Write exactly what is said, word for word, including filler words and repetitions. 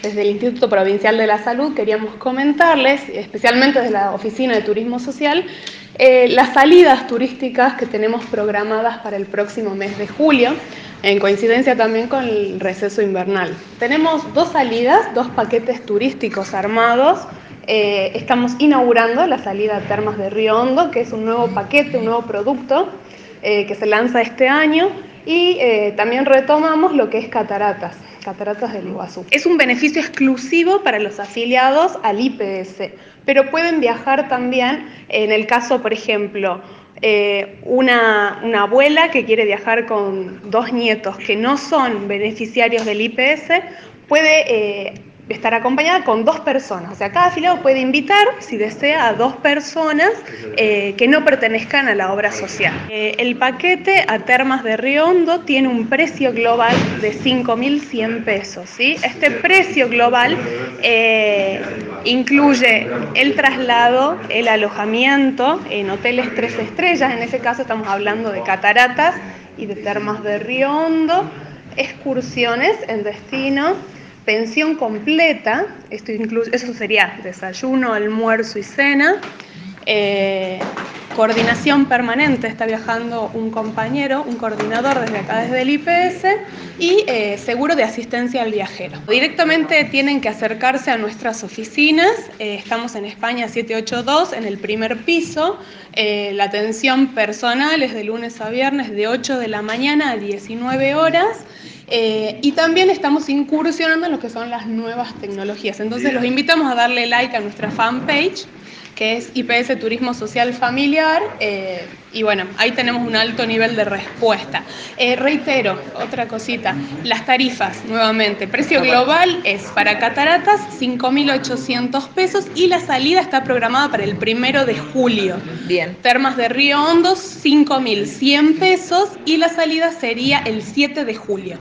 desde el Instituto Provincial de la Salud queríamos comentarles, especialmente desde la Oficina de Turismo Social, eh, las salidas turísticas que tenemos programadas para el próximo mes de julio, en coincidencia también con el receso invernal. Tenemos dos salidas, dos paquetes turísticos armados. Eh, estamos inaugurando la salida a Termas de Río Hondo, que es un nuevo paquete, un nuevo producto eh, que se lanza este año, y eh, también retomamos lo que es Cataratas, Cataratas del Iguazú. Es un beneficio exclusivo para los afiliados al I P S, pero pueden viajar también en el caso, por ejemplo, eh, una, una abuela que quiere viajar con dos nietos que no son beneficiarios del I P S, puede eh, estar acompañada con dos personas. O sea, cada afiliado puede invitar, si desea, a dos personas eh, que no pertenezcan a la obra social. Eh, el paquete a Termas de Río Hondo tiene un precio global de cinco mil cien pesos, ¿sí? Este precio global eh, incluye el traslado, el alojamiento en hoteles tres estrellas, en ese caso estamos hablando de Cataratas y de Termas de Río Hondo, excursiones en destino, pensión completa, esto incluye, eso sería desayuno, almuerzo y cena, eh, coordinación permanente, está viajando un compañero, un coordinador desde acá, desde el I P S, y eh, seguro de asistencia al viajero. Directamente tienen que acercarse a nuestras oficinas, eh, estamos en España siete ocho dos, en el primer piso, eh, la atención personal es de lunes a viernes de ocho de la mañana a diecinueve horas, Eh, y también estamos incursionando en lo que son las nuevas tecnologías. Entonces los invitamos a darle like a nuestra fanpage, que es I P S Turismo Social Familiar, eh, y bueno, ahí tenemos un alto nivel de respuesta. Eh, reitero, otra cosita, las tarifas, nuevamente, precio global es para Cataratas cinco mil ochocientos pesos y la salida está programada para el primero de julio. Bien. Termas de Río Hondo, cinco mil cien pesos y la salida sería el siete de julio.